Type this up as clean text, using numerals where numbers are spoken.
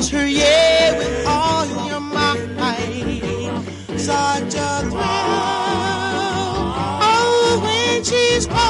her, yeah, with all your might. Such a thrill, oh, when she's